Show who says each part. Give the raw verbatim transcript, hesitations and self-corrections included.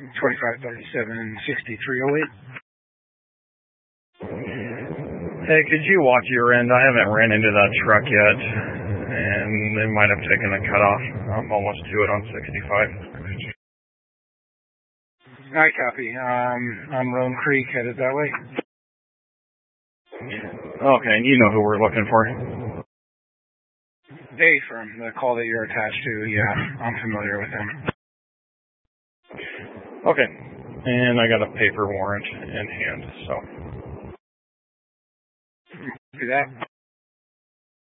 Speaker 1: twenty-five thirty-seven sixty-three oh eight.
Speaker 2: Hey, could you watch your end? I haven't ran into that truck yet, and they might have taken a cutoff. I'm almost to it on sixty-five.
Speaker 1: I copy. Um, on Roan Creek, headed that way.
Speaker 2: Okay, and you know who we're looking for?
Speaker 1: Dave from the call that you're attached to. Yeah, I'm familiar with him.
Speaker 2: Okay, and I got a paper warrant in hand, so.
Speaker 1: Do that.